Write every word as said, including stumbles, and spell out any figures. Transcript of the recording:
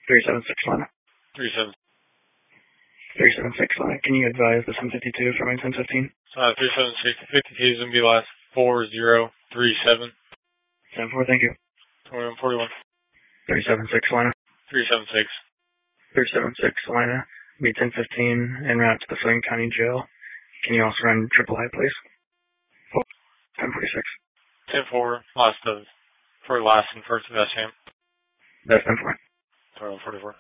three seven six Lana. three seven. three seven six Lana. Can you advise the seven fifty-two from ten fifteen? Uh, three seven six fifty-two is going to be last four zero three seven. seven four, thank you. twenty-one forty-one. three seven six Lana. three seven six. three seven six Lana. Be ten fifteen en route to the Flint County Jail. Can you also run triple I, please? ten forty-six. ten four, last of, for last and first of S M. That's ten four. twenty-one forty-four.